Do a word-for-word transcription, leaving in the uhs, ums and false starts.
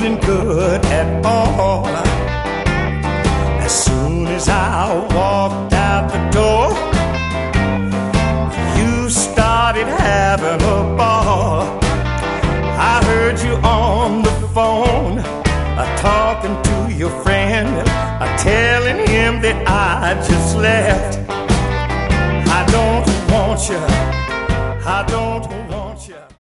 feeling good at all. As soon as I walked out the door, you started having a ball. I heard you on the phone, uh, talking to your friend, uh, telling him that I just left. I don't want you, I don't